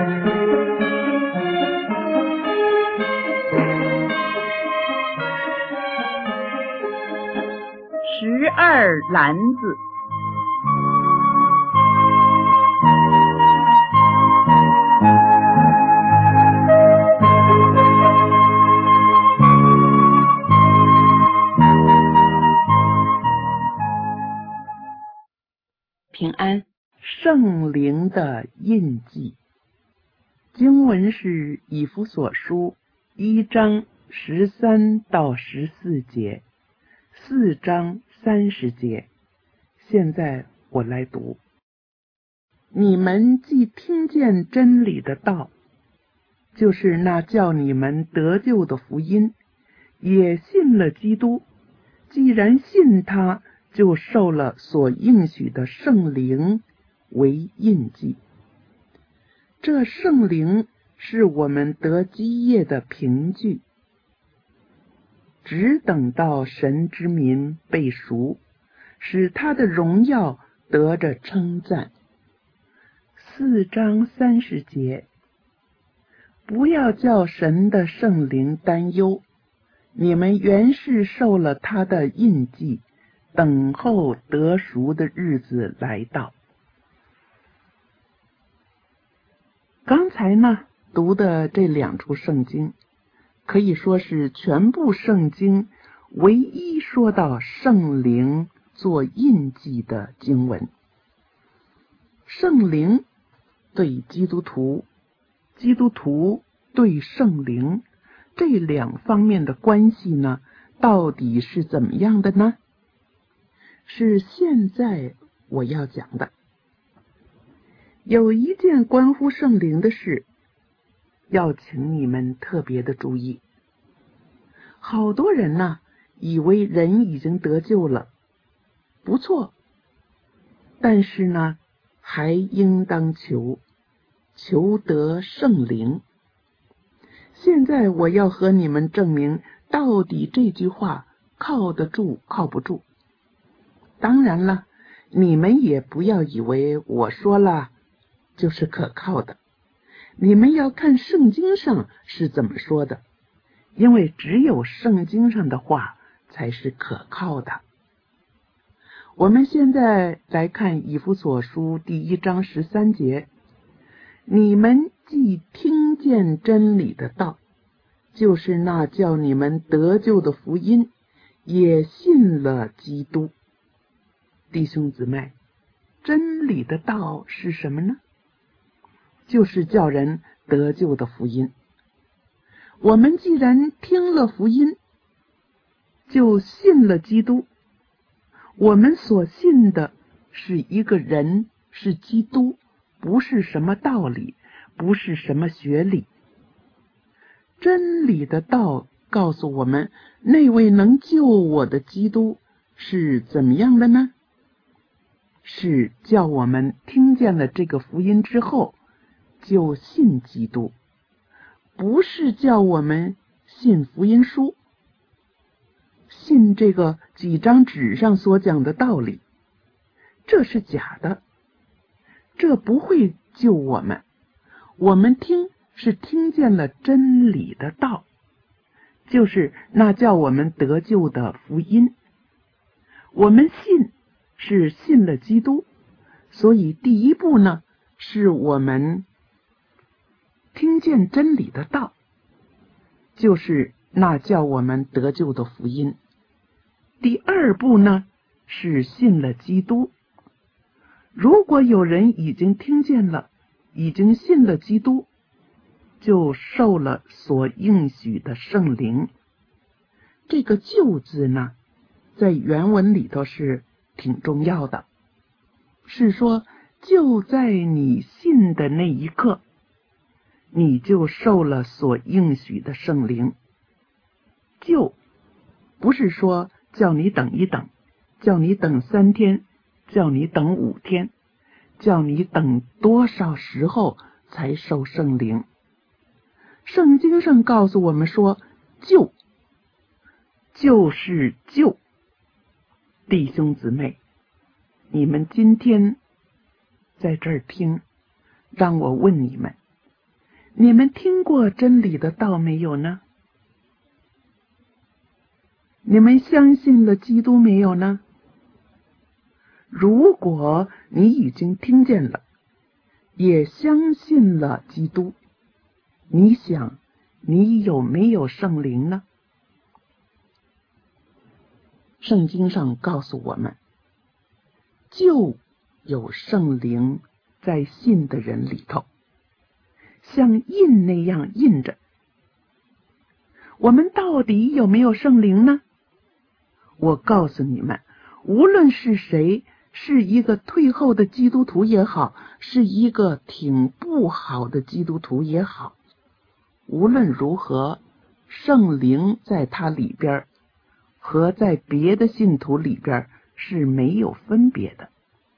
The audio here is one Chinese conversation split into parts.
12篮子。 平安，圣灵的印记。经文是以弗所书1章13到14节，4章30节。现在我来读。你们既听见真理的道，就是那叫你们得救的福音，也信了基督，既然信他，就受了所应许的圣灵为印记。这圣灵是我们得基业的凭据，只等到神之民被赎，使他的荣耀得着称赞。4章30节，不要叫神的圣灵担忧，你们原是受了他的印记，等候得赎的日子来到。刚才呢读的这2处圣经，可以说是全部圣经唯一说到圣灵做印记的经文。圣灵对基督徒，基督徒对圣灵，这2方面的关系呢，到底是怎么样的呢？是现在我要讲的。有一件关乎圣灵的事，要请你们特别的注意。好多人呢，以为人已经得救了，不错，但是呢，还应当求得圣灵。现在我要和你们证明，到底这句话靠得住靠不住。当然了，你们也不要以为我说了就是可靠的，你们要看圣经上是怎么说的，因为只有圣经上的话才是可靠的。我们现在来看以弗所书第1章13节，你们既听见真理的道，就是那叫你们得救的福音，也信了基督。弟兄姊妹，真理的道是什么呢？就是叫人得救的福音。我们既然听了福音，就信了基督。我们所信的是一个人，是基督，不是什么道理，不是什么学理。真理的道告诉我们，那位能救我的基督是怎么样的呢？是叫我们听见了这个福音之后就信基督，不是叫我们信福音书，信这个几张纸上所讲的道理，这是假的，这不会救我们。我们听是听见了真理的道，就是那叫我们得救的福音。我们信是信了基督，所以第一步呢，是我们听见真理的道，就是那叫我们得救的福音。第2步呢，是信了基督。如果有人已经听见了，已经信了基督，就受了所应许的圣灵。这个救字呢，在原文里头是挺重要的，是说就在你信的那一刻，你就受了所应许的圣灵。救不是说叫你等一等，叫你等3天，叫你等5天，叫你等多少时候才受圣灵。圣经上告诉我们说，救就是救。弟兄姊妹，你们今天在这儿听，让我问你们， 你们听过真理的道没有呢？你们相信了基督没有呢？如果你已经听见了，也相信了基督，你想你有没有圣灵呢？圣经上告诉我们，就有圣灵在信的人里头，像印那样印着。我们到底有没有圣灵呢？我告诉你们，无论是谁，是一个退后的基督徒也好，是一个挺不好的基督徒也好，无论如何，圣灵在他里边和在别的信徒里边是没有分别的。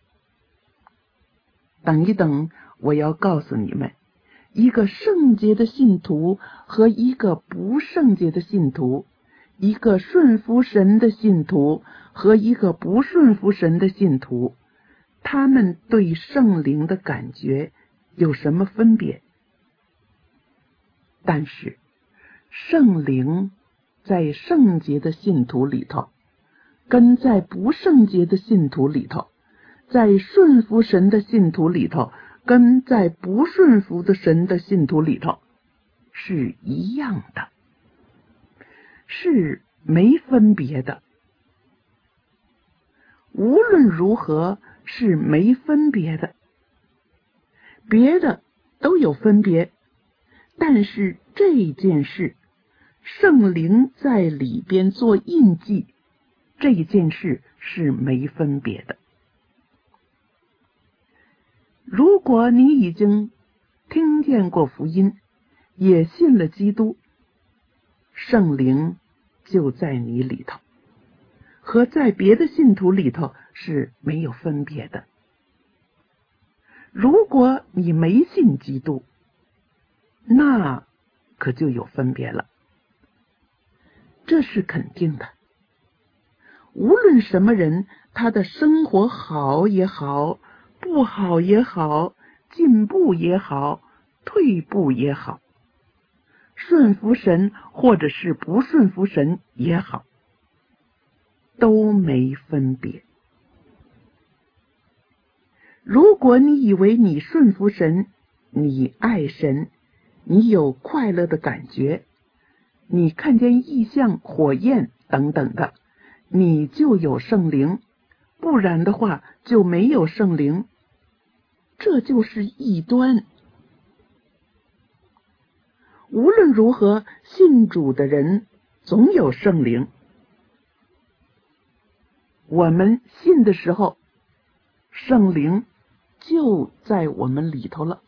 等一等，我要告诉你们，一个圣洁的信徒和一个不圣洁的信徒，一个顺服神的信徒和一个不顺服神的信徒，他们对圣灵的感觉有什么分别？但是圣灵在圣洁的信徒里头，跟在不圣洁的信徒里头，在顺服神的信徒里头，跟在不顺服的神的信徒里头是一样的，是没分别的。无论如何是没分别的，别的都有分别，但是这件事，圣灵在里边做印记，这件事是没分别的。如果你已经听见过福音，也信了基督，圣灵就在你里头，和在别的信徒里头是没有分别的。如果你没信基督，那可就有分别了，这是肯定的。无论什么人，他的生活好也好，不好也好，进步也好，退步也好，顺服神或者是不顺服神也好，都没分别。如果你以为你顺服神，你爱神，你有快乐的感觉，你看见异象、火焰等等的，你就有圣灵，不然的话就没有圣灵，这就是异端。无论如何，信主的人总有圣灵。我们信的时候，圣灵就在我们里头了。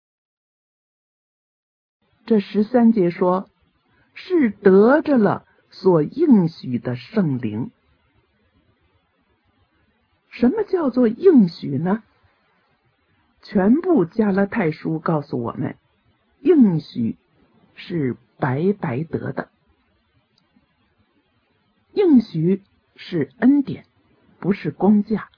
这13节说，是得着了所应许的圣灵。什么叫做应许呢？全部加拉太书告诉我们，应许是白白得的。应许是恩典，不是工价，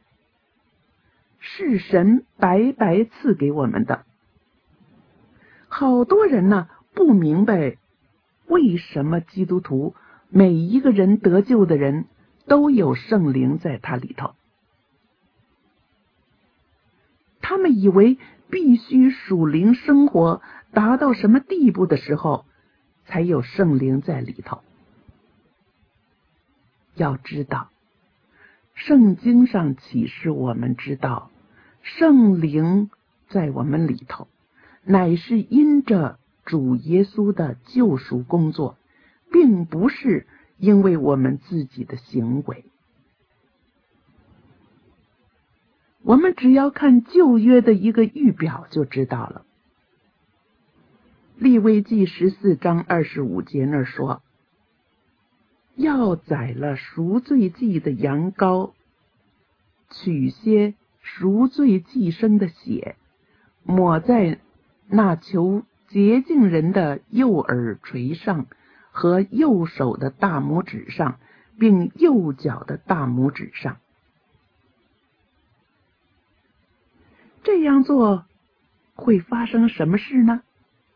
是神白白赐给我们的。好多人呢，不明白为什么基督徒每一个人得救的人都有圣灵在他里头。他们以为必须属灵生活达到什么地步的时候，才有圣灵在里头。要知道，圣经上启示我们知道，圣灵在我们里头，乃是因着主耶稣的救赎工作，并不是因为我们自己的行为。我们只要看旧约的一个预表就知道了。利未记14章25节那儿说，要宰了赎罪祭的羊羔，取些赎罪祭牲的血，抹在那求洁净人的右耳垂上和右手的大拇指上，并右脚的大拇指上。这样做会发生什么事呢？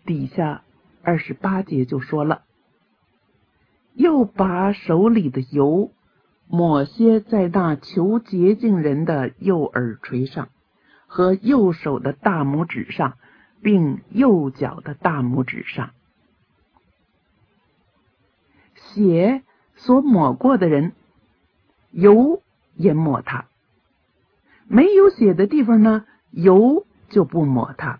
底下28节就说了，又把手里的油抹些在那求洁净人的右耳垂上和右手的大拇指上，并右脚的大拇指上。血所抹过的人，油也抹他；没有血的地方呢，油就不抹他。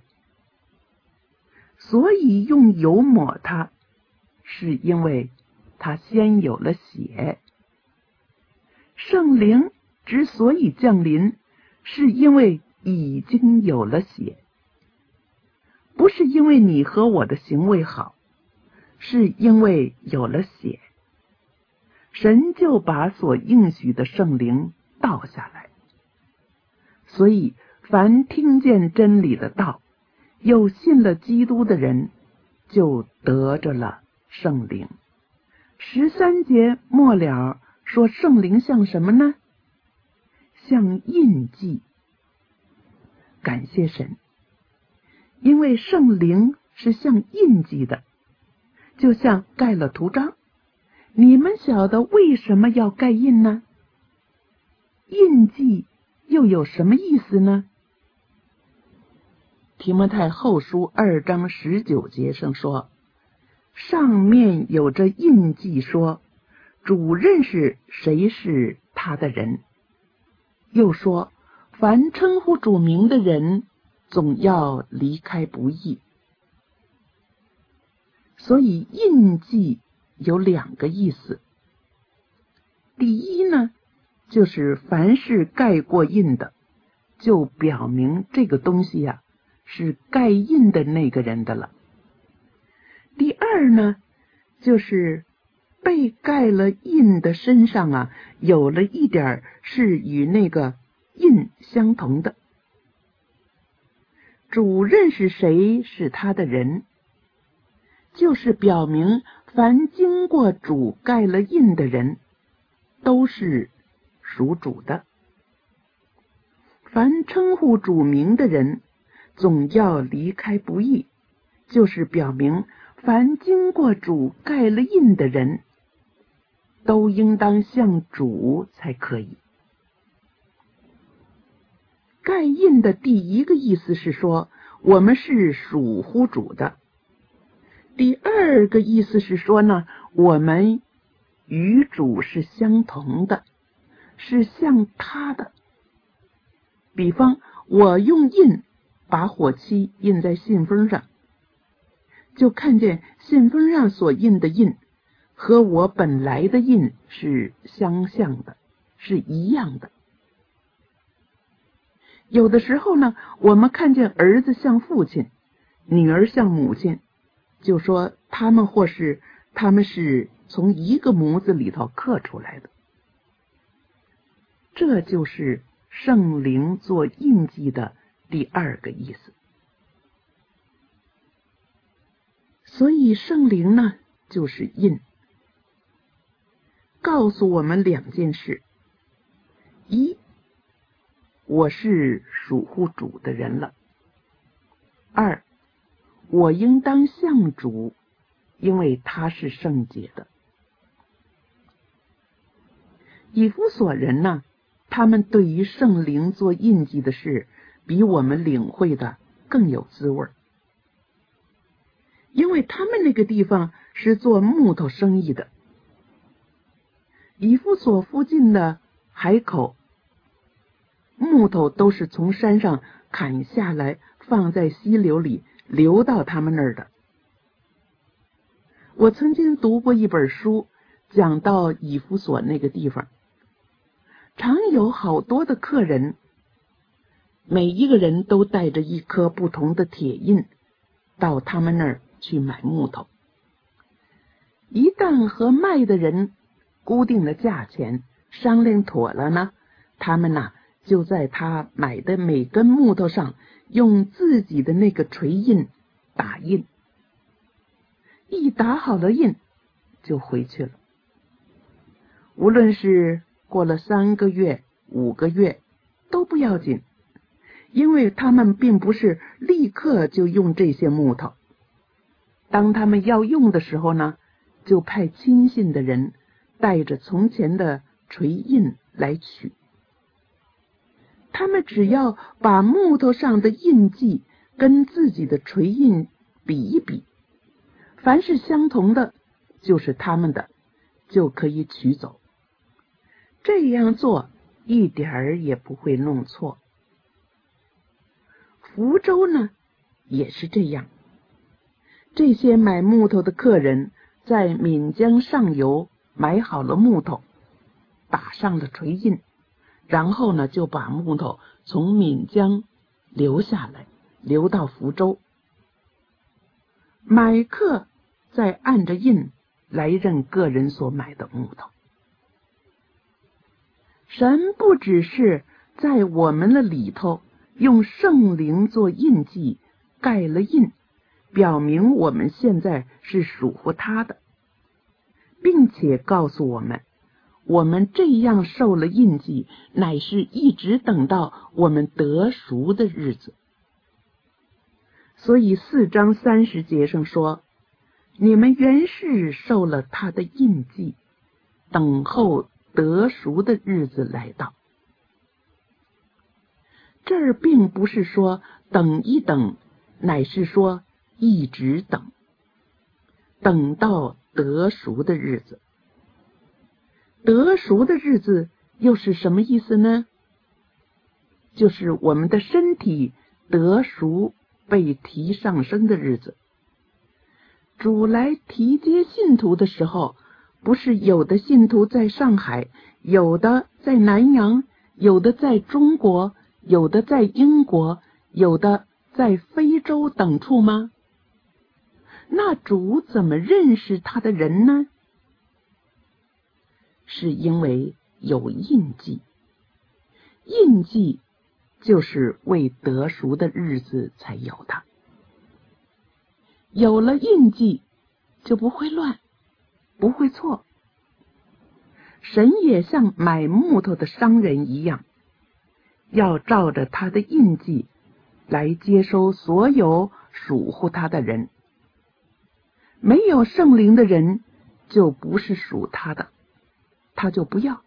所以用油抹他，是因为他先有了血。圣灵之所以降临，是因为已经有了血，不是因为你和我的行为好，是因为有了血，神就把所应许的圣灵倒下来。所以凡听见真理的道，又信了基督的人，就得着了圣灵。13节末了说圣灵像什么呢？像印记。感谢神，因为圣灵是像印记的，就像盖了图章。你们晓得为什么要盖印呢？印记又有什么意思呢？提摩太后书2章19节上说，上面有着印记说，主认识谁是他的人。又说，凡称呼主名的人，总要离开不义。所以印记有2个意思。第一呢，就是凡是盖过印的，就表明这个东西呀，是盖印的那个人的了。第二呢，就是被盖了印的身上啊，有了一点是与那个印相同的。主认识谁是他的人，就是表明凡经过主盖了印的人，都是属主的。凡称呼主名的人，总要离开不义，就是表明凡经过主盖了印的人，都应当向主才可以。盖印的第一个意思是说，我们是属乎主的。第二个意思是说呢，我们与主是相同的，是像他的。比方，我用印把火漆印在信封上，就看见信封上所印的印和我本来的印是相像的，是一样的。有的时候呢，我们看见儿子像父亲，女儿像母亲，就说他们是从一个模子里头刻出来的。这就是圣灵做印记的第二个意思。所以圣灵呢，就是印，告诉我们2件事：一，我是属乎主的人了；二，我应当向主，因为他是圣洁的。以弗所人呢，他们对于圣灵做印记的事，比我们领会的更有滋味，因为他们那个地方是做木头生意的。以弗所附近的海口，木头都是从山上砍下来，放在溪流里流到他们那儿的。我曾经读过一本书，讲到以弗所那个地方，常有好多的客人，每一个人都带着一颗不同的铁印到他们那儿去买木头。一旦和卖的人固定了价钱，商量妥了呢，他们就在他买的每根木头上用自己的那个锤印打印，一打好了印就回去了。无论是过了3个月、5个月都不要紧，因为他们并不是立刻就用这些木头， 当他们要用的时候呢，就派亲信的人带着从前的锤印来取。他们只要把木头上的印记跟自己的锤印比一比，凡是相同的就是他们的，就可以取走。这样做一点儿也不会弄错。福州呢也是这样，这些买木头的客人在闽江上游买好了木头，打上了锤印，然后呢就把木头从闽江流下来，流到福州。买客再按着印来认个人所买的木头。神不只是在我们的里头用圣灵做印记盖了印，表明我们现在是属乎他的，并且告诉我们，我们这样受了印记，乃是一直等到我们得赎的日子。所以4章30节上说，你们原是受了他的印记，等候得赎的日子来到。这儿并不是说等一等，乃是说一直等，等到得赎的日子。得赎的日子又是什么意思呢？就是我们的身体得赎被提上升的日子。主来提接信徒的时候，不是有的信徒在上海，有的在南洋，有的在中国，有的在英国，有的在非洲等处吗？那主怎么认识他的人呢？是因为有印记，印记就是为得赎的日子才有的。有了印记，就不会乱，不会错。神也像买木头的商人一样，要照着他的印记来接收所有属乎他的人。没有圣灵的人就不是属他的，他就不要。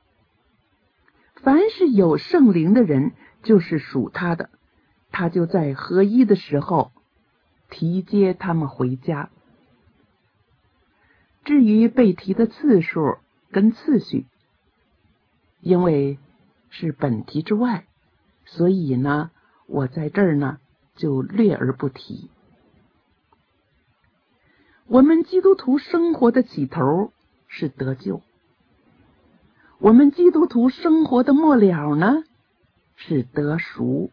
凡是有圣灵的人就是属他的，他就在合一的时候提接他们回家。至于被提的次数跟次序，因为是本题之外，所以呢，我在这儿呢就略而不提。我们基督徒生活的起头是得救，我们基督徒生活的末了呢是得赎。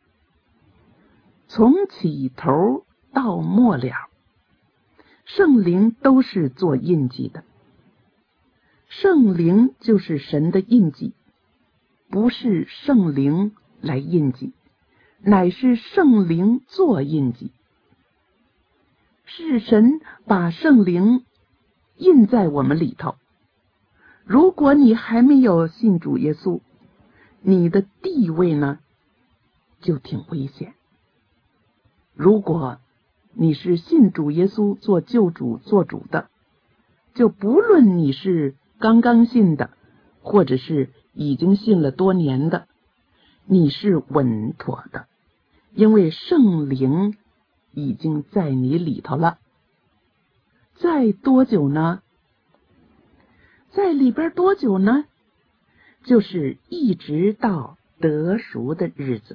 从起头到末了，圣灵都是做印记的。圣灵就是神的印记，不是圣灵来印记，乃是圣灵做印记。是神把圣灵印在我们里头。如果你还没有信主耶稣，你的地位呢就挺危险。如果你是信主耶稣做救主做主的，就不论你是刚刚信的，或者是已经信了多年的，你是稳妥的，因为圣灵已经在你里头了。在多久呢？在里边多久呢？就是一直到得赎的日子。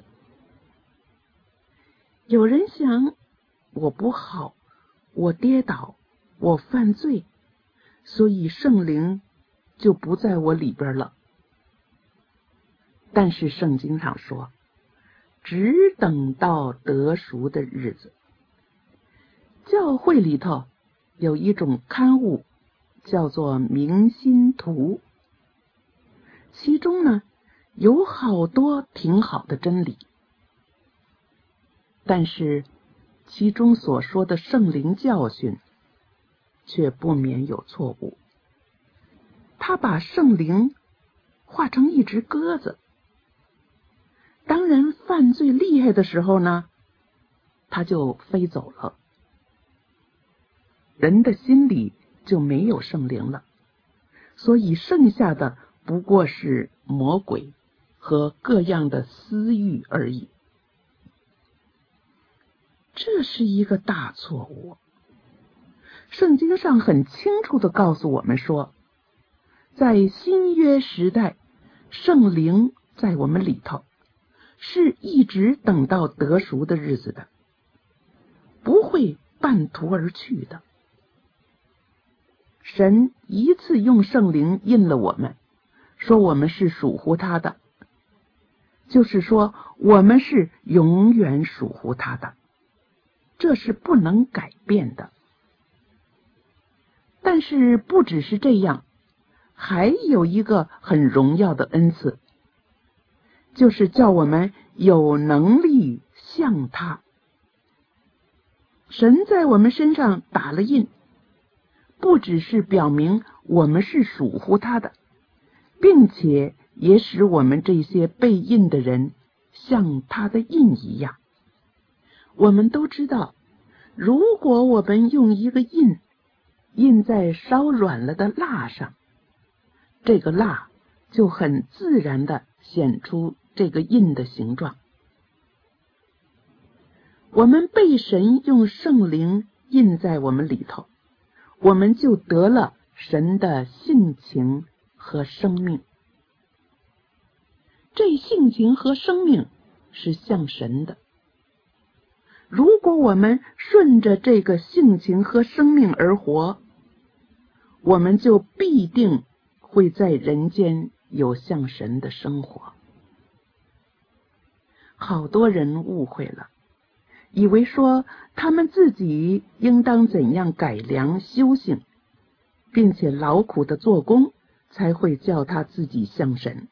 有人想，我不好，我跌倒，我犯罪，所以圣灵就不在我里边了。但是圣经上说，只等到得赎的日子。教会里头有一种刊物叫做明心图，其中呢有好多挺好的真理，但是其中所说的圣灵教训却不免有错误。他把圣灵画成一只鸽子，当人犯罪厉害的时候呢，他就飞走了。 人的心里就没有圣灵了，所以剩下的不过是魔鬼和各样的私欲而已。这是一个大错误。圣经上很清楚地告诉我们说，在新约时代，圣灵在我们里头，是一直等到得赎的日子的，不会半途而去的。神一次用圣灵印了我们，说我们是属乎他的，就是说我们是永远属乎他的，这是不能改变的。但是不只是这样，还有一个很荣耀的恩赐，就是叫我们有能力像他。神在我们身上打了印，不只是表明我们是属乎他的，并且也使我们这些被印的人像他的印一样。我们都知道，如果我们用一个印在烧软了的蜡上，这个蜡就很自然地显出这个印的形状。我们被神用圣灵印在我们里头，我们就得了神的性情和生命。这性情和生命是像神的。如果我们顺着这个性情和生命而活，我们就必定会在人间有像神的生活。好多人误会了，以为说他们自己应当怎样改良修行，并且劳苦的做工，才会叫他自己像神。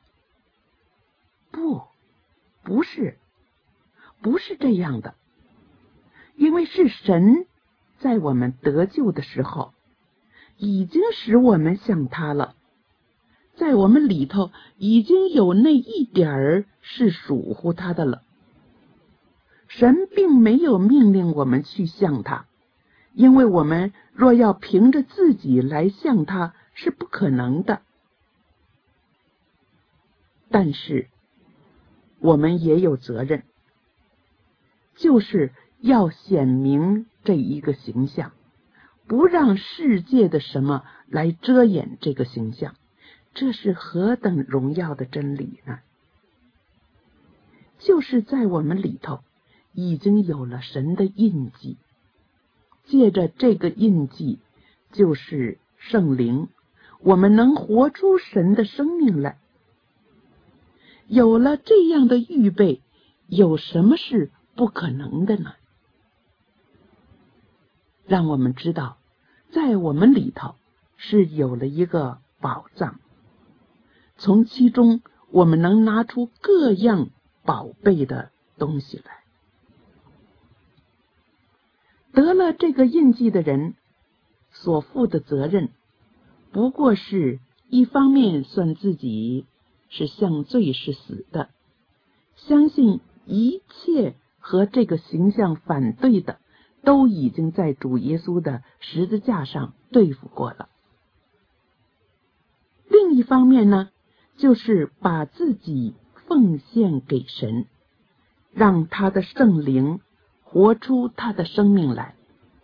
不是这样的。因为是神在我们得救的时候已经使我们像他了，在我们里头已经有那一点儿是属乎他的了。神并没有命令我们去像他，因为我们若要凭着自己来像他是不可能的。但是我们也有责任，就是要显明这一个形象，不让世界的什么来遮掩这个形象。这是何等荣耀的真理呢？就是在我们里头已经有了神的印记，借着这个印记，就是圣灵，我们能活出神的生命来。有了这样的预备，有什么是不可能的呢？让我们知道，在我们里头是有了一个宝藏，从其中我们能拿出各样宝贝的东西来。得了这个印记的人所负的责任，不过是一方面算自己是向罪是死的，相信一切和这个形象反对的都已经在主耶稣的十字架上对付过了。另一方面呢，就是把自己奉献给神，让他的圣灵活出他的生命来。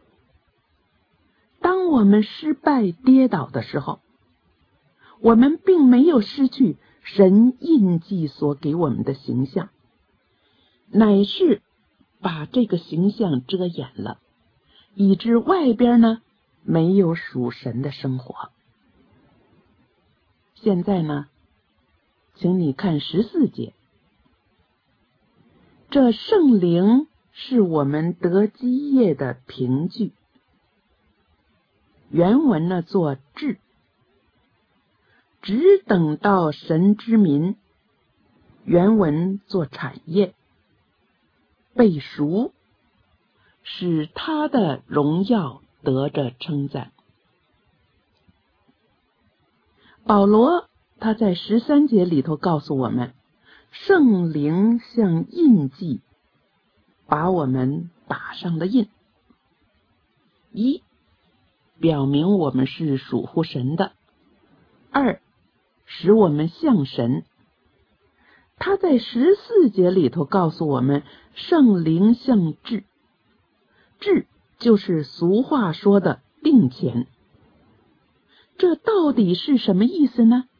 当我们失败跌倒的时候，我们并没有失去神印记所给我们的形象，乃是把这个形象遮掩了，以致外边呢没有属神的生活。现在呢，请你看14节，这圣灵是我们得基业的凭据。原文呢作智，只等到神之民，原文作产业，被赎，使他的荣耀得着称赞。保罗他在13节里头告诉我们，圣灵像印记把我们打上了印。 表明我们是属乎神的；二，使我们像神。他在14节里头告诉我们，圣灵像质，质就是俗话说的定钱。这到底是什么意思呢？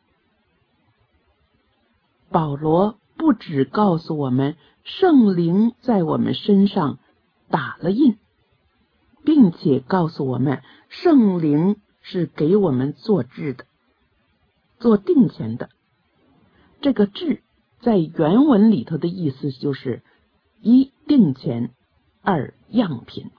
保罗不只告诉我们圣灵在我们身上打了印，并且告诉我们圣灵是给我们做质的，做定钱的。这个质在原文里头的意思就是一定钱，二样品。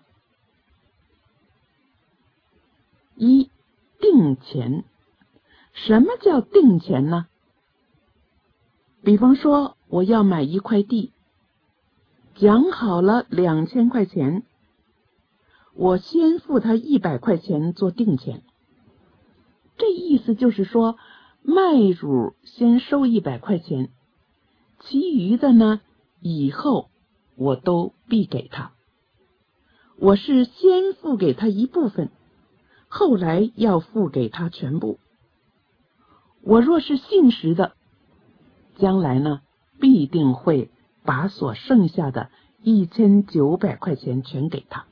一定钱，什么叫定钱呢？比方说我要买一块地，讲好了2000块钱，我先付他100块钱做定钱。这意思就是说，卖主先收100块钱，其余的呢，以后我都必给他。我是先付给他一部分，后来要付给他全部。我若是信实的，将来呢，必定会把所剩下的1900块钱全给他。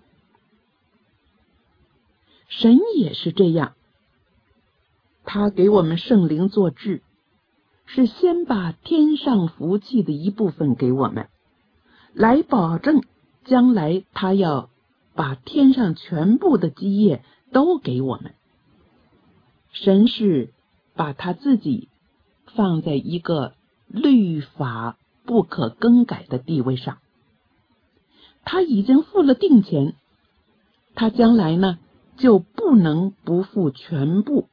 神也是这样，他给我们圣灵做质，是先把天上福气的一部分给我们，来保证将来他要把天上全部的基业都给我们。神是把他自己放在一个律法不可更改的地位上，他已经付了定钱，他将来呢就不能不付全部。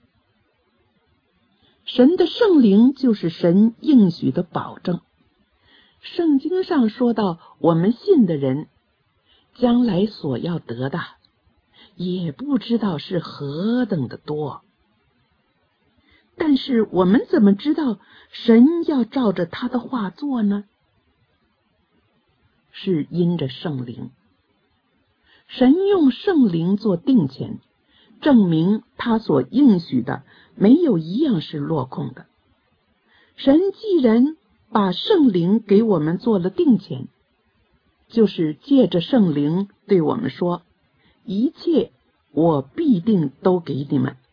神的圣灵就是神应许的保证。圣经上说到，我们信的人将来所要得的，也不知道是何等的多。但是我们怎么知道神要照着他的话做呢？是因着圣灵。神用圣灵做定钱，证明他所应许的没有一样是落空的。神既然把圣灵给我们做了定钱，就是借着圣灵对我们说，一切我必定都给你们。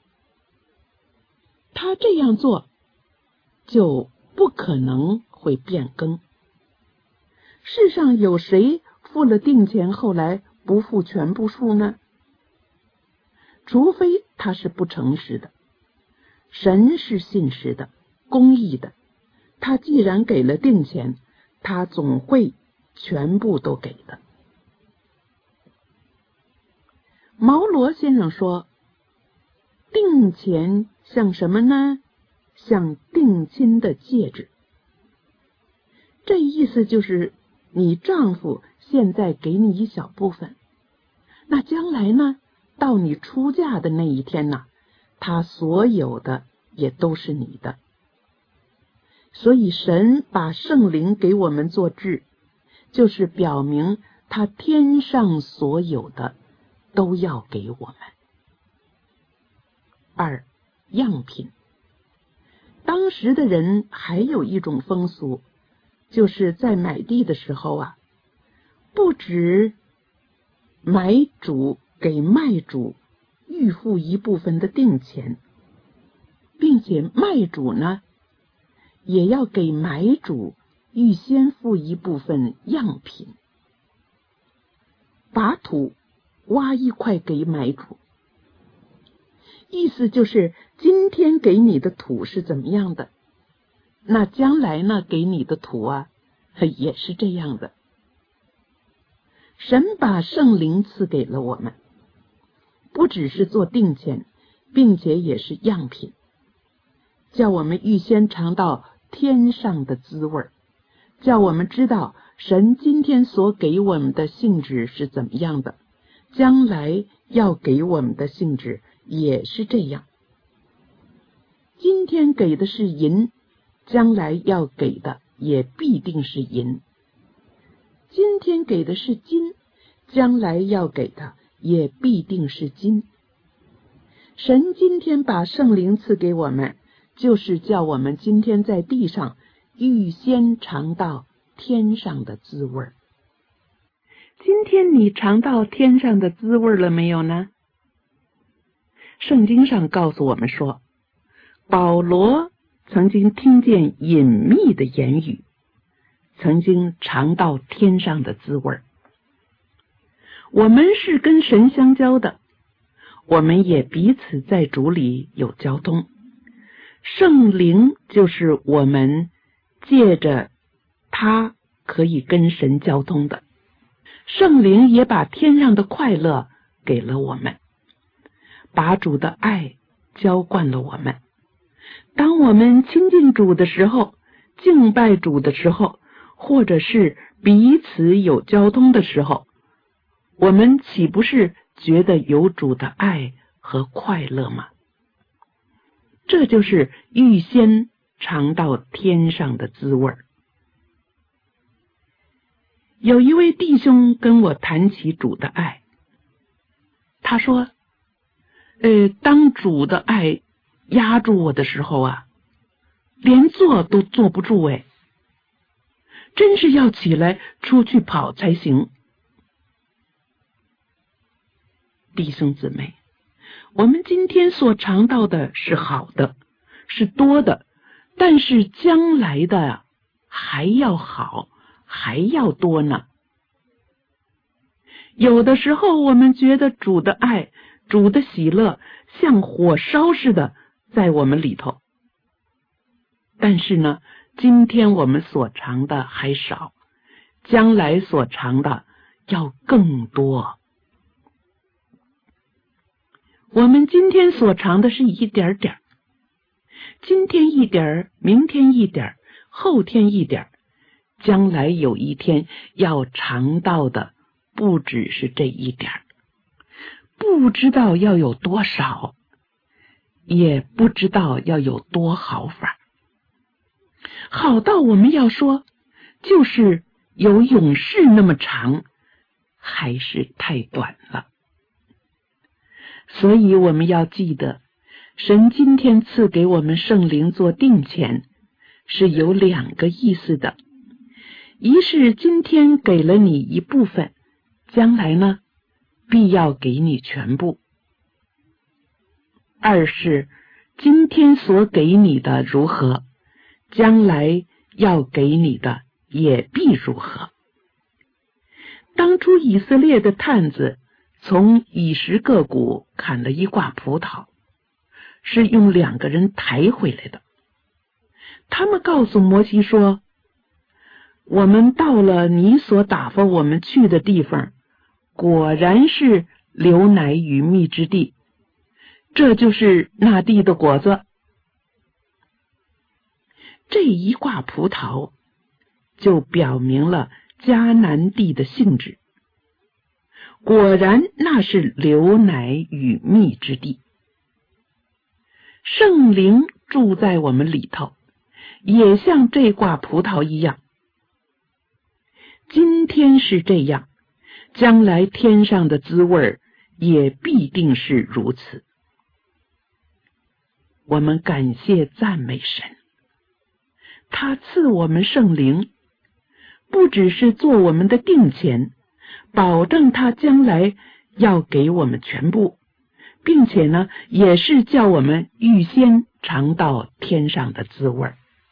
他这样做就不可能会变更。世上有谁付了定钱后来不付全部数呢？除非他是不诚实的。神是信实的，公义的，他既然给了定钱，他总会全部都给的。毛罗先生说，定钱像什么呢？像定亲的戒指。这意思就是你丈夫现在给你一小部分，那将来呢，到你出嫁的那一天呢，他所有的也都是你的。所以神把圣灵给我们做质，就是表明他天上所有的都要给我们。二，样品。当时的人还有一种风俗，就是在买地的时候啊，不止买主给卖主预付一部分的定钱，并且卖主呢也要给买主预先付一部分样品。把土挖一块给买主，意思就是今天给你的土是怎么样的，那将来呢给你的土啊也是这样的。神把圣灵赐给了我们，不只是做定钱，并且也是样品，叫我们预先尝到天上的滋味，叫我们知道神今天所给我们的性质是怎么样的，将来要给我们的性质也是这样。今天给的是银，将来要给的也必定是银。今天给的是金，将来要给的也必定是金， 神今天把圣灵赐给我们，就是叫我们今天在地上预先尝到天上的滋味。今天你尝到天上的滋味了没有呢？圣经上告诉我们说，保罗曾经听见隐秘的言语，曾经尝到天上的滋味。我们是跟神相交的，我们也彼此在主里有交通。圣灵就是我们借着他可以跟神交通的。圣灵也把天上的快乐给了我们，把主的爱浇灌了我们。当我们亲近主的时候，敬拜主的时候，或者是彼此有交通的时候，我们岂不是觉得有主的爱和快乐吗？这就是预先尝到天上的滋味。有一位弟兄跟我谈起主的爱，他说当主的爱压住我的时候啊，连坐都坐不住，真是要起来出去跑才行。弟兄姊妹，我们今天所尝到的是好的，是多的，但是将来的还要好，还要多呢。有的时候我们觉得主的爱，主的喜乐像火烧似的在我们里头，但是呢，今天我们所尝的还少，将来所尝的要更多。我们今天所尝的是一点点，今天一点，明天一点，后天一点，将来有一天要尝到的不只是这一点，不知道要有多少，也不知道要有多好法，好到我们要说就是有永世那么长，还是太短了。所以我们要记得，神今天赐给我们圣灵做定前，是有两个意思的。一是今天给了你一部分，将来呢，必要给你全部。二是今天所给你的如何，将来要给你的也必如何。当初以色列的探子从以实各谷砍了一挂葡萄，是用2个人抬回来的。他们告诉摩西说，我们到了你所打发我们去的地方，果然是流奶与蜜之地，这就是那地的果子。这一挂葡萄就表明了迦南地的性质，果然那是流奶与蜜之地。圣灵住在我们里头，也像这挂葡萄一样。今天是这样，将来天上的滋味也必定是如此。我们感谢赞美神，他赐我们圣灵，不只是做我们的定前，保证他将来要给我们全部，并且呢，也是叫我们预先尝到天上的滋味。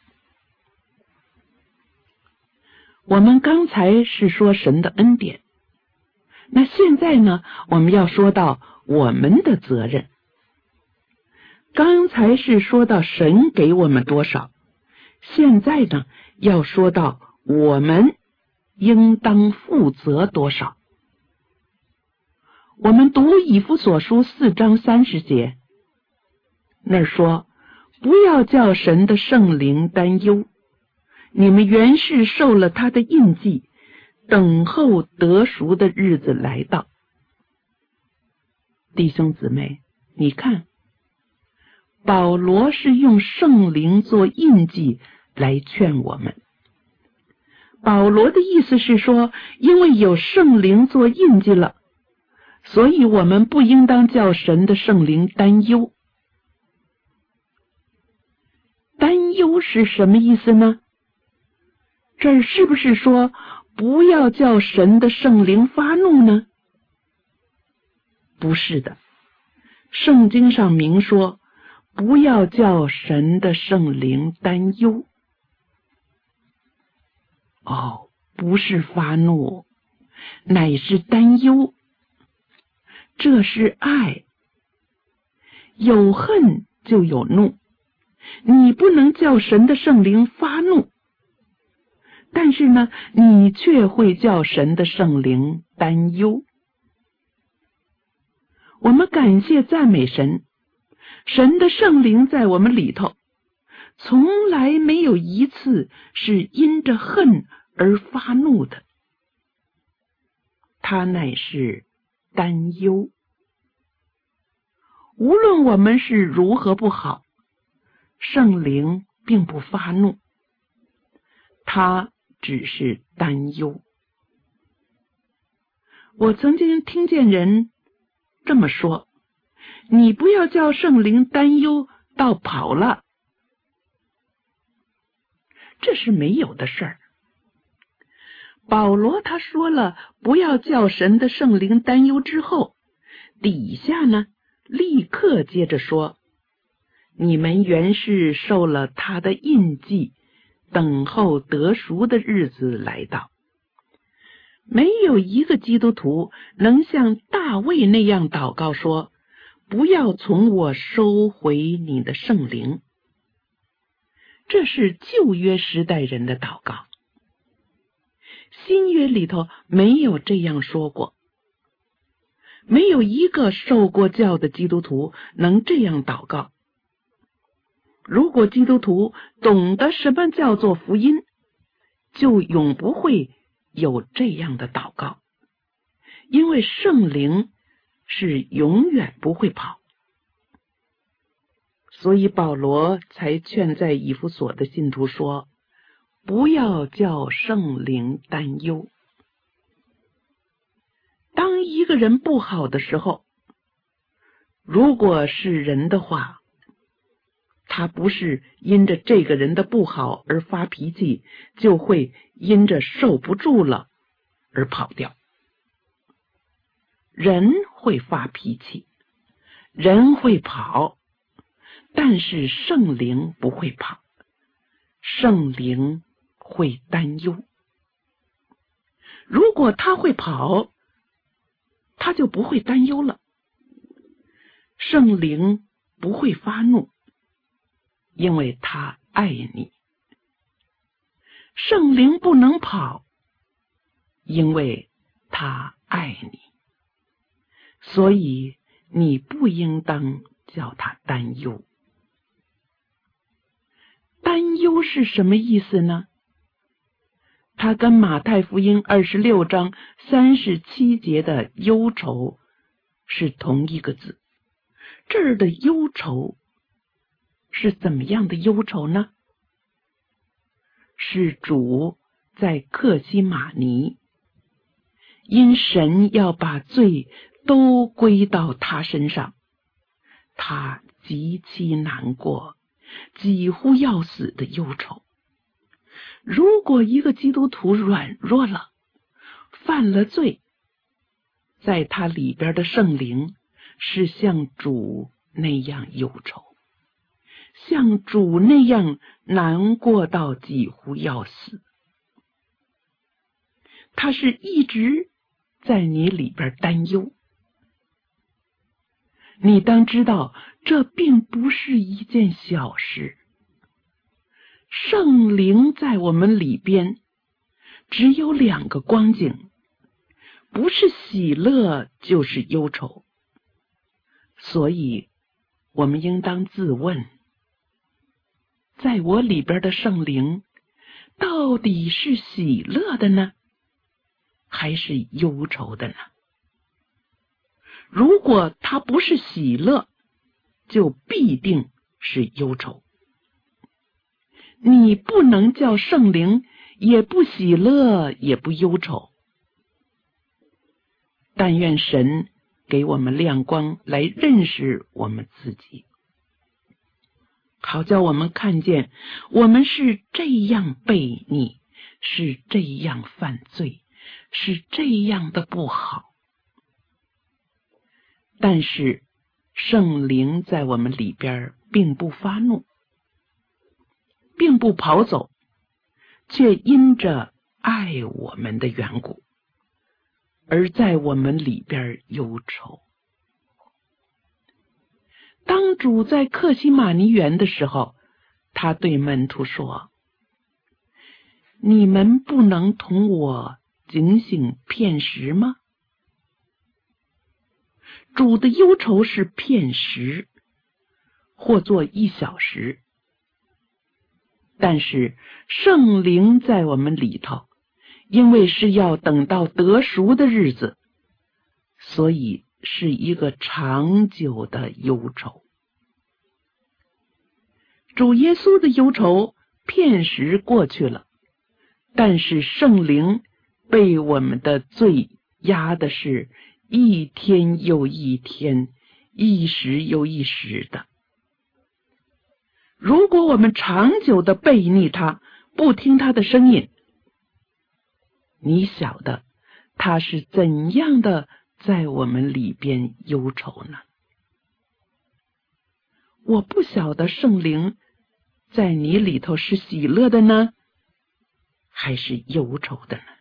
我们刚才是说神的恩典，那现在呢，我们要说到我们的责任。刚才是说到神给我们多少，现在呢，要说到我们应当负责多少。我们读以弗所书4章30节，那儿说，不要叫神的圣灵担忧，你们原是受了他的印记，等候得赎的日子来到。弟兄姊妹，你看，保罗是用圣灵做印记来劝我们。保罗的意思是说，因为有圣灵做印记了， 所以我们不应当叫神的圣灵担忧。担忧是什么意思呢？这儿是不是说不要叫神的圣灵发怒呢？不是的，圣经上明说不要叫神的圣灵担忧。不是发怒，乃是担忧。这是爱，有恨就有怒，你不能叫神的圣灵发怒，但是呢，你却会叫神的圣灵担忧。我们感谢赞美神，神的圣灵在我们里头，从来没有一次是因着恨而发怒的，他乃是担忧。无论我们是如何不好，圣灵并不发怒，他只是担忧。我曾经听见人这么说，你不要叫圣灵担忧到跑了，这是没有的事儿。保罗他说了不要叫神的圣灵担忧之后，底下呢立刻接着说，你们原是受了他的印记，等候得赎的日子来到。没有一个基督徒能像大卫那样祷告说，不要从我收回你的圣灵。这是旧约时代人的祷告，新约里头没有这样说过。没有一个受过教的基督徒能这样祷告。如果基督徒懂得什么叫做福音，就永不会有这样的祷告，因为圣灵是永远不会跑。所以保罗才劝在以弗所的信徒说，不要叫圣灵担忧。当一个人不好的时候，如果是人的话，他不是因着这个人的不好而发脾气，就会因着受不住了而跑掉。人会发脾气，人会跑，但是圣灵不会跑，圣灵会担忧。如果他会跑，他就不会担忧了。圣灵不会发怒，因为他爱你。圣灵不能跑，因为他爱你。所以你不应当叫他担忧。担忧是什么意思呢？它跟马太福音26章37节的忧愁是同一个字。这儿的忧愁是怎么样的忧愁呢？是主在客西马尼，因神要把罪都归到他身上，他极其难过，几乎要死的忧愁。如果一个基督徒软弱了，犯了罪，在他里边的圣灵是像主那样忧愁，像主那样难过到几乎要死。他是一直在你里边担忧。你当知道，这并不是一件小事。圣灵在我们里边只有两个光景，不是喜乐就是忧愁。所以我们应当自问，在我里边的圣灵到底是喜乐的呢，还是忧愁的呢？如果它不是喜乐，就必定是忧愁。你不能叫圣灵也不喜乐也不忧愁。但愿神给我们亮光，来认识我们自己，好叫我们看见我们是这样悖逆，是这样犯罪，是这样的不好。但是圣灵在我们里边并不发怒，并不跑走，却因着爱我们的缘故，而在我们里边忧愁。当主在客西马尼园的时候，他对门徒说：你们不能同我警醒片时吗？主的忧愁是片时，或作1小时，但是圣灵在我们里头，因为是要等到得赎的日子，所以是一个长久的忧愁。主耶稣的忧愁片时过去了，但是圣灵被我们的罪压的是一天又一天，一时又一时的。如果我们长久的悖逆他，不听他的声音，你晓得他是怎样的在我们里边忧愁呢？我不晓得圣灵在你里头是喜乐的呢，还是忧愁的呢？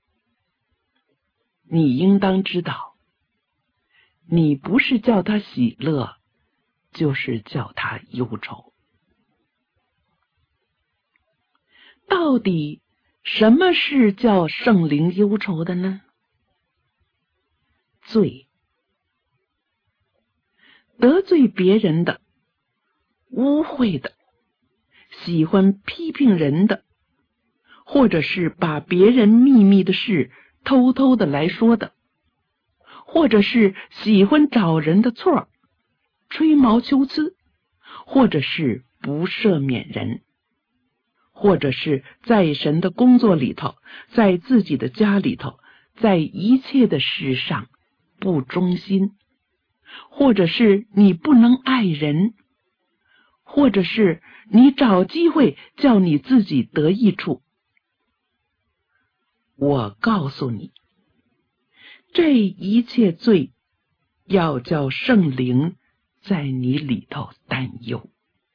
你应当知道，你不是叫他喜乐，就是叫他忧愁。到底什么是叫圣灵忧愁的呢？罪，得罪别人的，污秽的，喜欢批评人的，或者是把别人秘密的事偷偷的来说的，或者是喜欢找人的错，吹毛求疵，或者是不赦免人，或者是在神的工作里头，在自己的家里头，在一切的事上不忠心，或者是你不能爱人，或者是你找机会叫你自己得益处。我告诉你，这一切罪要叫圣灵在你里头担忧。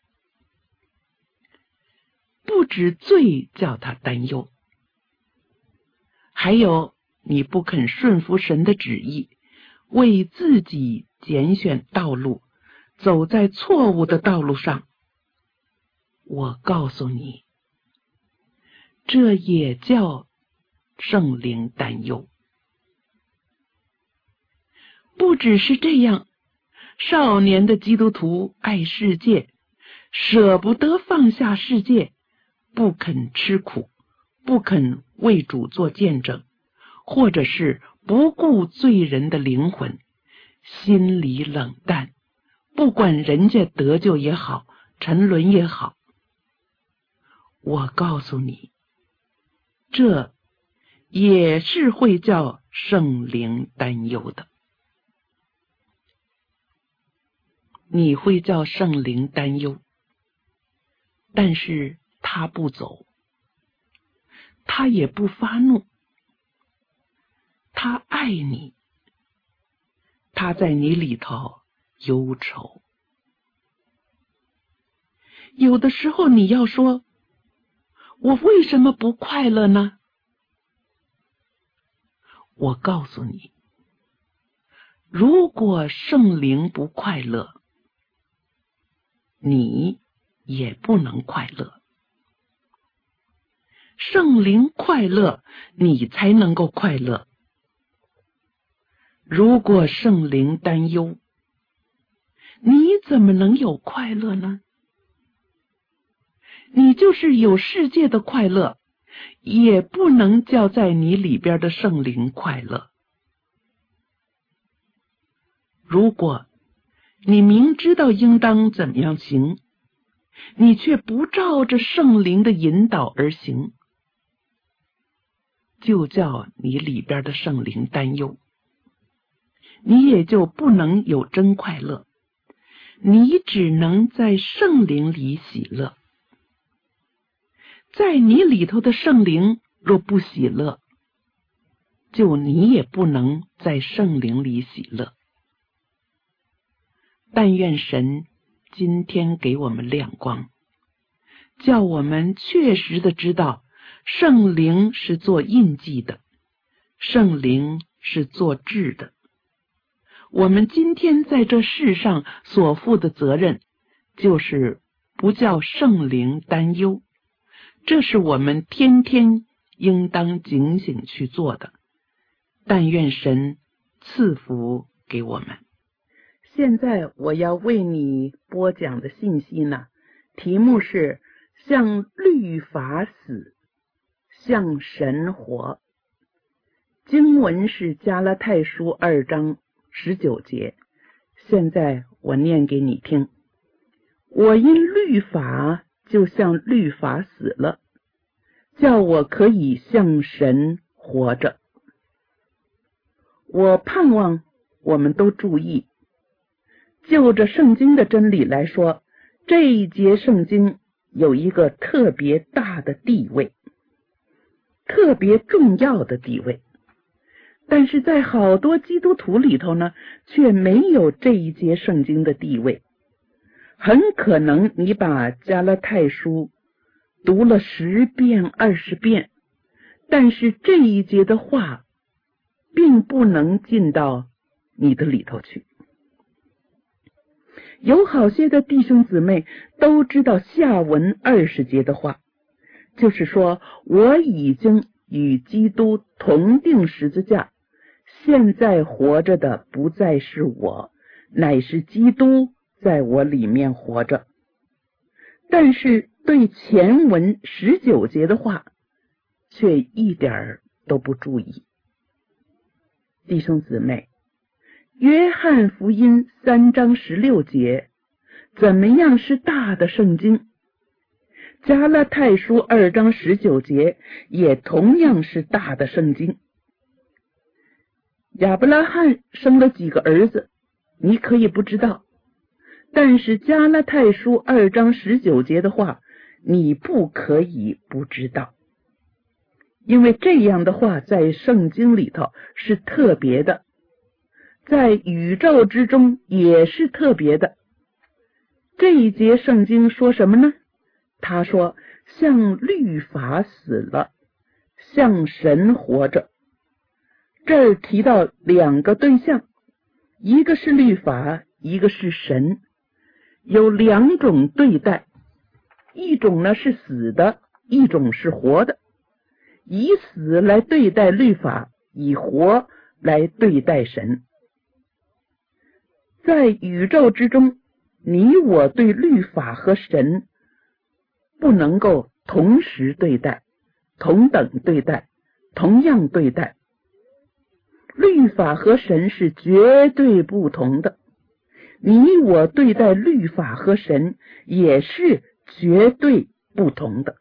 不止罪叫他担忧，还有你不肯顺服神的旨意，为自己拣选道路，走在错误的道路上。我告诉你，这也叫圣灵担忧。不只是这样，少年的基督徒爱世界，舍不得放下世界，不肯吃苦，不肯为主做见证，或者是不顾罪人的灵魂，心里冷淡，不管人家得救也好，沉沦也好。我告诉你，这也是会叫圣灵担忧的。你会叫圣灵担忧，但是他不走，他也不发怒，他爱你，他在你里头忧愁。有的时候你要说，我为什么不快乐呢？我告诉你，如果圣灵不快乐，你也不能快乐。圣灵快乐，你才能够快乐。如果圣灵担忧，你怎么能有快乐呢？你就是有世界的快乐，也不能叫在你里边的圣灵快乐。如果你明知道应当怎么样行，你却不照着圣灵的引导而行，就叫你里边的圣灵担忧。 你也就不能有真快乐，你只能在圣灵里喜乐。在你里头的圣灵若不喜乐，就你也不能在圣灵里喜乐。但愿神今天给我们亮光，叫我们确实的知道圣灵是做印记的，圣灵是做质的。我们今天在这世上所负的责任，就是不叫圣灵担忧，这是我们天天应当警醒去做的。但愿神赐福给我们。现在我要为你播讲的信息呢，题目是向律法死，向神活。经文是加拉太书2章19节，现在我念给你听。我因律法就向律法死了，叫我可以向神活着。我盼望我们都注意，就着圣经的真理来说，这一节圣经有一个特别大的地位，特别重要的地位。但是在好多基督徒里头呢，却没有这一节圣经的地位。很可能你把加拉太书读了10遍20遍，但是这一节的话并不能进到你的里头去。有好些的弟兄姊妹都知道下文20节的话，就是说我已经与基督同定十字架，现在活着的不再是我，乃是基督在我里面活着。但是对前文19节的话却一点都不注意。弟兄姊妹，约翰福音3章16节怎么样是大的圣经？加拉太书2章19节也同样是大的圣经。亚伯拉罕生了几个儿子，你可以不知道，但是加拉太书2章19节的话，你不可以不知道，因为这样的话在圣经里头是特别的，在宇宙之中也是特别的。这一节圣经说什么呢？他说向律法死了，向神活着。这儿提到2个对象，一个是律法，一个是神，有2种对待，一种呢是死的，一种是活的，以死来对待律法，以活来对待神。在宇宙之中，你我对律法和神不能够同时对待，同等对待，同样对待。律法和神是绝对不同的，你我对待律法和神也是绝对不同的。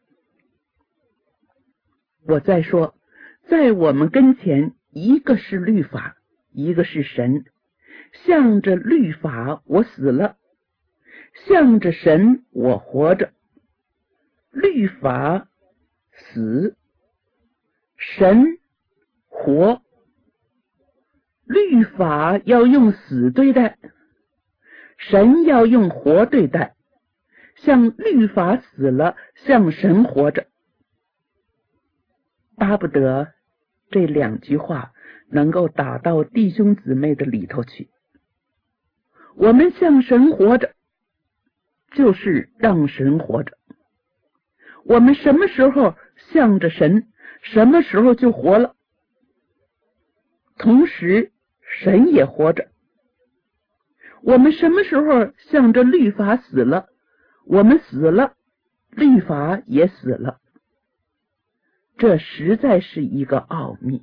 我再说，在我们跟前，一个是律法，一个是神。向着律法我死了，向着神我活着。律法死，神活。律法要用死对待，神要用活对待。向律法死了，向神活着。巴不得这2句话能够打到弟兄姊妹的里头去。我们向神活着，就是让神活着。我们什么时候向着神，什么时候就活了。同时神也活着。我们什么时候向着律法死了，我们死了，律法也死了。这实在是一个奥秘。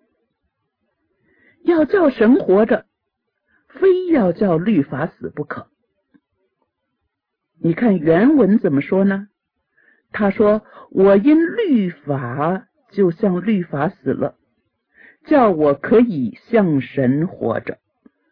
要叫神活着，非要叫律法死不可。你看原文怎么说呢？他说我因律法就向律法死了，叫我可以向神活着。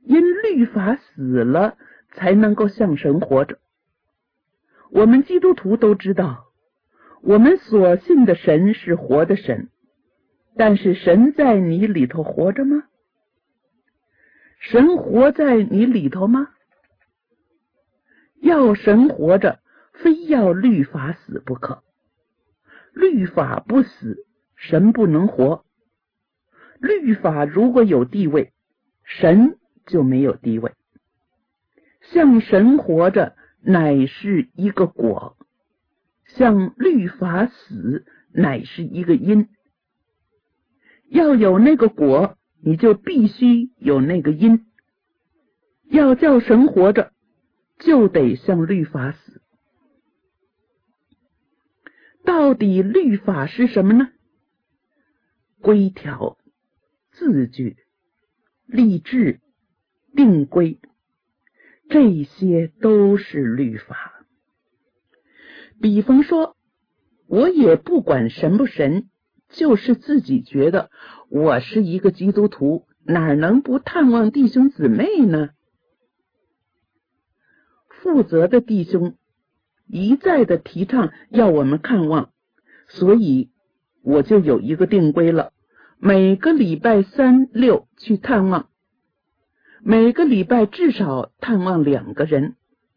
因律法死了才能够向神活着。我们基督徒都知道，我们所信的神是活的神，但是神在你里头活着吗？神活在你里头吗？要神活着，非要律法死不可。律法不死，神不能活。律法如果有地位，神就没有地位。向神活着乃是一个果，向律法死乃是一个因。要有那个果，你就必须有那个因。要叫神活着，就得向律法死。到底律法是什么呢？规条、字句、例制、定规，这些都是律法。比方说，我也不管神不神，就是自己觉得我是一个基督徒，哪能不探望弟兄姊妹呢？负责的弟兄一再的提倡要我们看望，所以我就有一个定规了，每个礼拜3、6去探望，每个礼拜至少探望2个人。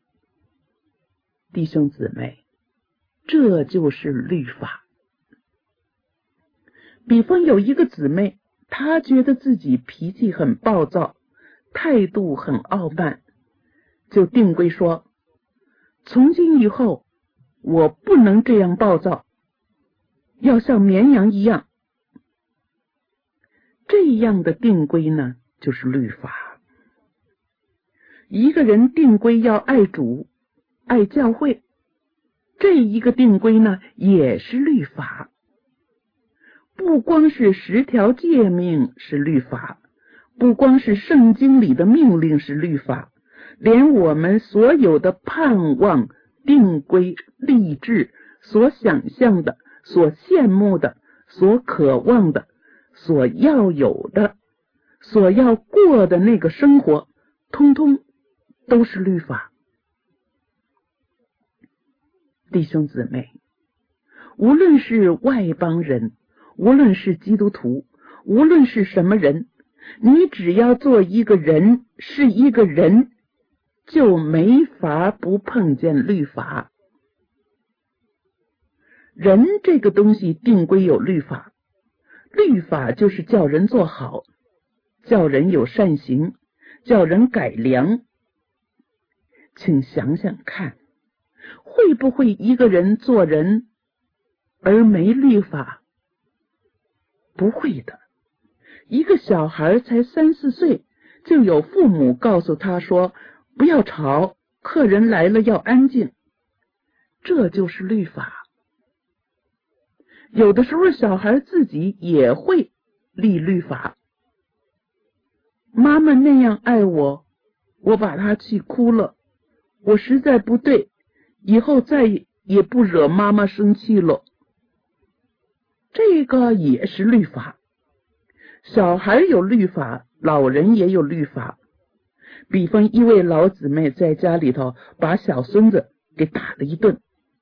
弟兄姊妹，这就是律法。比方有一个姊妹，她觉得自己脾气很暴躁，态度很傲慢，就定规说，从今以后我不能这样暴躁，要像绵羊一样。这样的定规呢，就是律法。一个人定规要爱主、爱教会，这一个定规呢，也是律法。不光是10条诫命是律法，不光是圣经里的命令是律法，连我们所有的盼望、定规、立志，所想象的、所羡慕的、所渴望的、所要有的、所要过的那个生活，通通都是律法。弟兄姊妹，无论是外邦人，无论是基督徒，无论是什么人，你只要做一个人，是一个人，就没法不碰见律法。人这个东西定规有律法，律法就是叫人做好，叫人有善行，叫人改良。请想想看，会不会一个人做人而没律法？不会的。一个小孩才3、4岁，就有父母告诉他说，不要吵，客人来了要安静。这就是律法。有的时候小孩自己也会立律法。妈妈那样爱我，我把她气哭了，我实在不对，以后再也不惹妈妈生气了。这个也是律法。小孩有律法，老人也有律法。比方一位老姊妹在家里头把小孙子给打了一顿，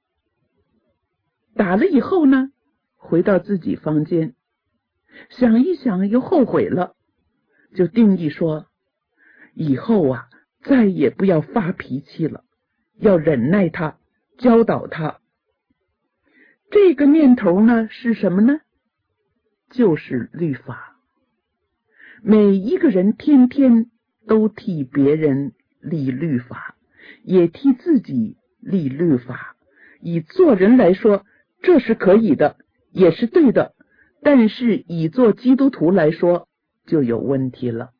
打了以后呢，回到自己房间，想一想又后悔了，就定义说，以后啊再也不要发脾气了，要忍耐他，教导他。这个念头呢是什么呢？就是律法。每一个人天天都替别人立律法，也替自己立律法。以做人来说，这是可以的，也是对的，但是以做基督徒来说就有问题了。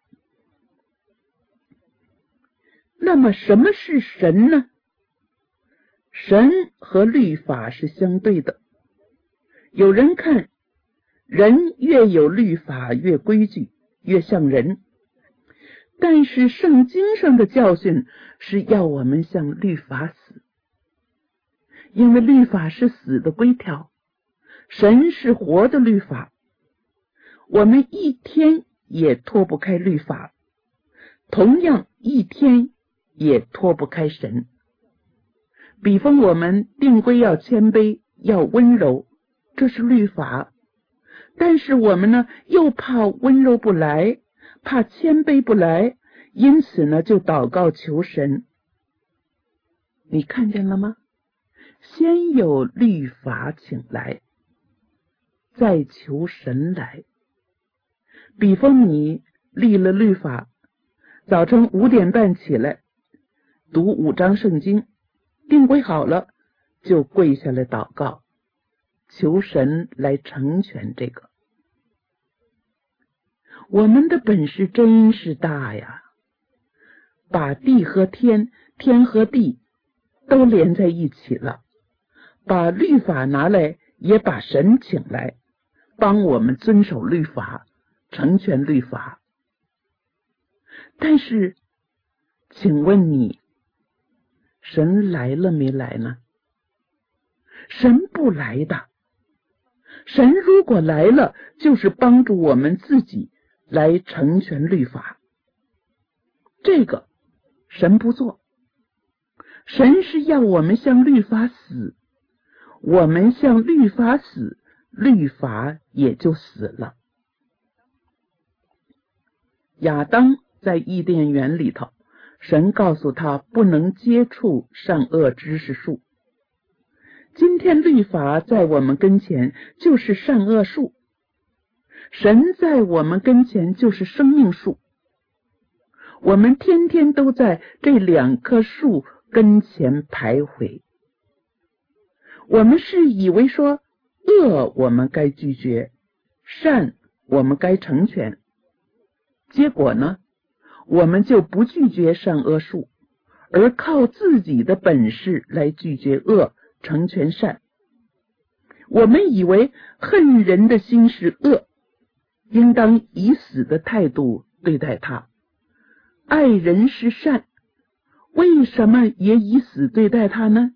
那么什么是神呢？神和律法是相对的。有人看人越有律法越规矩，越像人，但是圣经上的教训是要我们向律法死，因为律法是死的规条，神是活的律法，我们一天也脱不开律法。 同样一天也脱不开神。比方我们定规要谦卑，要温柔，这是律法，但是我们呢又怕温柔不来，怕谦卑不来，因此呢就祷告求神。你看见了吗？先有律法请来，再求神来。比方你立了律法，早晨5点半起来读5章圣经，定规好了就跪下来祷告，求神来成全这个。我们的本事真是大呀，把地和天，天和地都连在一起了，把律法拿来，也把神请来，帮我们遵守律法，成全律法。但是请问你，神来了没来呢？神不来的。神如果来了，就是帮助我们自己来成全律法，这个神不做。神是要我们向律法死，我们向律法死，律法也就死了。亚当在伊甸园里头，神告诉他不能接触善恶知识树。今天律法在我们跟前就是善恶树，神在我们跟前就是生命树。我们天天都在这2棵树跟前徘徊。我们是以为说恶我们该拒绝，善我们该成全，结果呢，我们就不拒绝善恶树，而靠自己的本事来拒绝恶，成全善。我们以为恨人的心是恶，应当以死的态度对待他；爱人是善，为什么也以死对待他呢？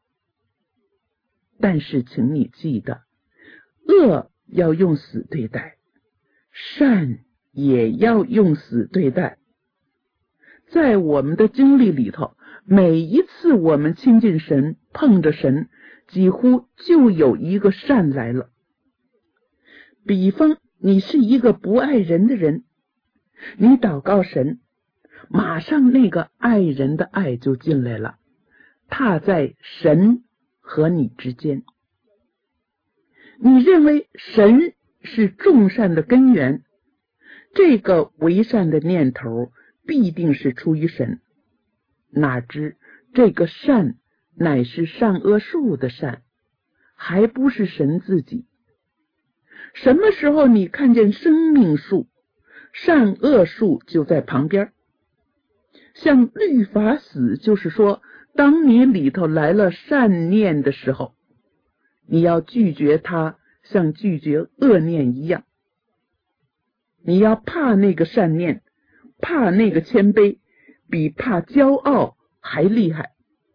但是请你记得，恶要用死对待，善也要用死对待。在我们的经历里头，每一次我们亲近神，碰着神，几乎就有一个善来了。比方你是一个不爱人的人，你祷告神，马上那个爱人的爱就进来了，踏在神和你之间。你认为神是众善的根源，这个为善的念头必定是出于神，哪知这个善乃是善恶树的善，还不是神自己。什么时候你看见生命树，善恶树就在旁边。像律法死，就是说当你里头来了善念的时候，你要拒绝它，像拒绝恶念一样。你要怕那个善念，怕那个谦卑，比怕骄傲还厉害。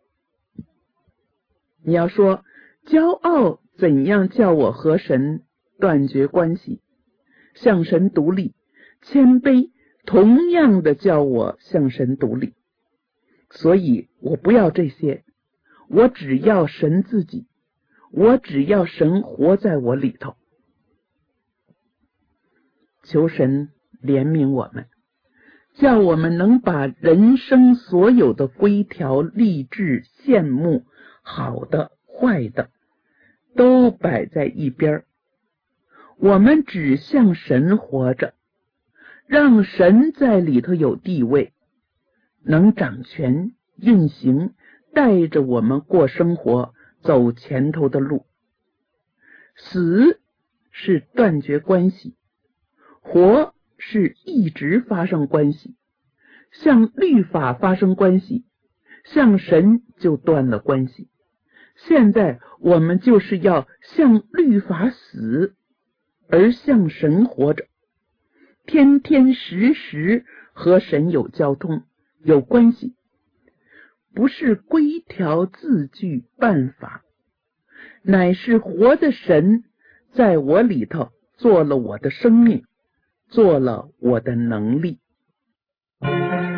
你要说骄傲怎样叫我和神断绝关系，向神独立，谦卑同样的叫我向神独立。所以我不要这些，我只要神自己，我只要神活在我里头。求神怜悯我们，叫我们能把人生所有的规条、励志、羡慕，好的、坏的，都摆在一边。我们只向神活着，让神在里头有地位，能掌权、运行，带着我们过生活，走前头的路。死是断绝关系，活是一直发生关系。向律法发生关系，向神就断了关系。现在我们就是要向律法死，而向神活着，天天时时和神有交通，有关系，不是规条字句办法，乃是活的神在我里头做了我的生命，做了我的能力。 了。